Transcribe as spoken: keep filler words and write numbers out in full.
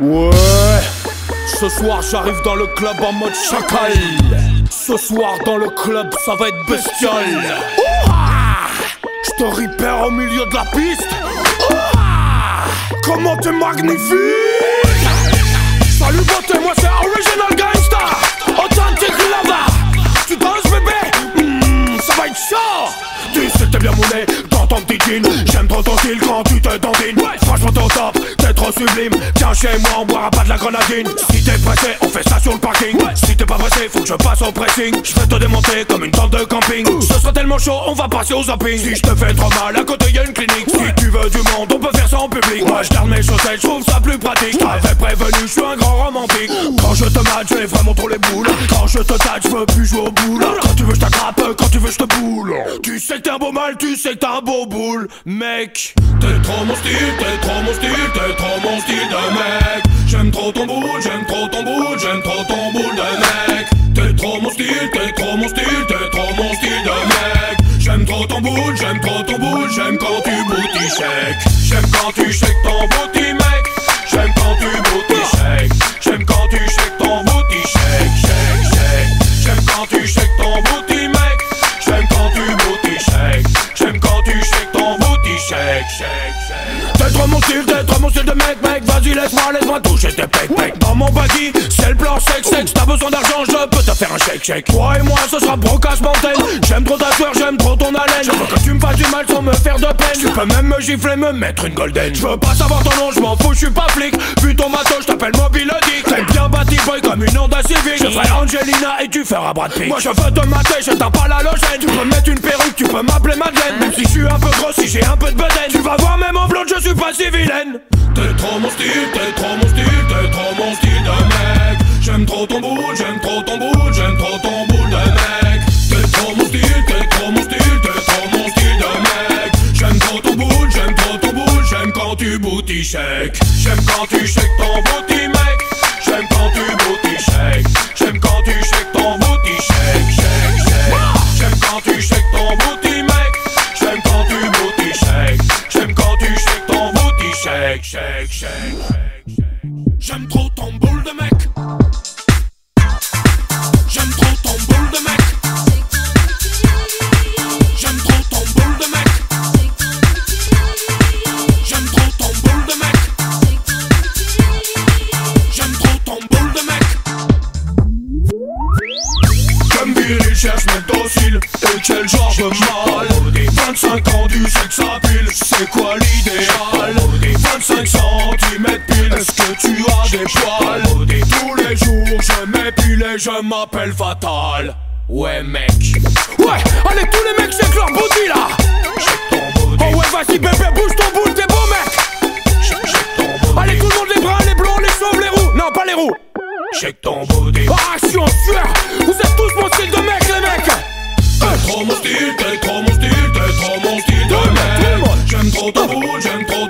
Ouais, ce soir j'arrive dans le club en mode chacal. Ce soir dans le club ça va être bestial. Je te repère au milieu de la piste. Ouah, comment t'es magnifique. Salut beauté, moi c'est Original Gangsta. Authentic Lava. Tu danses bébé, mmh, ça va être chaud. Tu sais t'es bien mouné dans ton petit jean. J'aime trop ton style quand tu te dandines. Franchement t'es au top, t'es trop sublime. Tiens chez moi on boira pas de la grenadine. Si t'es pressé on fait ça sur le parking. Si t'es pas pressé faut que je passe au pressing. Je vais te démonter comme une tente de camping. Ce sera tellement chaud on va passer au zapping. Si je te fais trop mal à côté y'a une clinique. Si tu veux du monde on peut faire ça en public. Moi je garde mes chaussettes, je trouve ça plus pratique. T'avais prévenu, je suis un grand romantique. Quand je te mate j'ai vraiment trop les boules. Quand je te tâche je veux plus jouer au boule. Quand tu veux je t'attrape, quand tu veux je te boule. Tu sais que t'es un beau mal, tu sais que t'es un beau boule. Mec, t'es trop mon style, t'es trop mon style, t'es trop mon style de mec. J'aime trop ton boule, j'aime trop ton boule, j'aime trop ton boule de mec. T'es trop mon style, t'es trop mon style, t'es trop mon style de mec. J'aime trop ton boule, j'aime trop ton boule, j'aime quand tu booty shake. J'aime quand tu shake ton booty mec. J'aime quand tu booty shake. J'aime quand tu shake ton booty shake, shake, shake. J'aime quand tu shake ton booty mec. J'aime quand tu booty shake. J'aime quand tu shake ton booty shake, shake, shake. T'es trop mon style, t'es trop mon style de mec, mec. Vas-y laisse-moi, laisse-moi toucher tes pecs, pecs. Dans mon baggy, c'est le plan sexe, sexe. T'as besoin d'argent, je peux te faire un shake, shake. Toi et moi, ce sera brocasse Mountain. J'aime trop ta sueur, j'aime trop ton haleine. Je veux que tu me fasses du mal sans me faire de peine. Tu peux même me gifler, me mettre une golden. Je veux pas savoir ton nom, je m'en fous, je suis pas flic. Vu ton matos, je t'appelle Mobile Dick. T'es bien bâti boy comme une Honda Civic. Je ferai Angelina et tu feras Brad Pitt. Moi je veux te mater, je tape pas l'halogène. Tu peux mettre une perruque, tu peux m'appeler Madeleine. Même si je suis un peu gros, si j'ai un peu de bedaine. Tu vas voir même en blonde, je suis pas si vilaine. T'es trop mon style, t'es trop mon style, t'es trop mon style de mec. J'aime trop ton boule, j'aime trop ton boule, j'aime trop ton boule de mec. T'es trop mon style, t'es trop mon style, t'es trop mon style de mec. J'aime trop ton boule, j'aime trop ton boule, j'aime quand tu booty shake. J'aime quand tu shake ton booty mec. J'aime quand tu booty shake. J'aime quand tu shake ton booty shake, shake, shake. J'aime quand tu shake ton booty mec. J'aime quand tu booty shake. J'aime quand tu shake ton booty shake, shake, shake. J'aime trop ton boule de mec. J'aime trop ton boule de mec. J'aime trop ton boule de mec. J'aime trop ton boule de mec. J'aime trop ton boule de mec. Comme viril cherche mes dociles. Et quel genre de mal. Vingt-cinq ans du sexe à pile. C'est quoi l'idéal? Vingt-cinq centimètres pile. Est-ce que tu as des poils? Tous les jours je m'épile et je m'appelle Fatal. Ouais mec. Ouais, allez tous les mecs check leur booty là. Check ton booty. Oh ouais vas-y bébé bouge ton boule, t'es beau mec. Check, check ton booty. Allez tout le monde les bruns, les blonds, les chauves, les roux. Non pas les roux. Check ton booty. Ah je suis en sueur. Vous êtes tous mon style de mec les mecs. T'es trop mon style, t'es trop mon style, t'es trop mon style de mec. J'aime trop ton boule, j'aime trop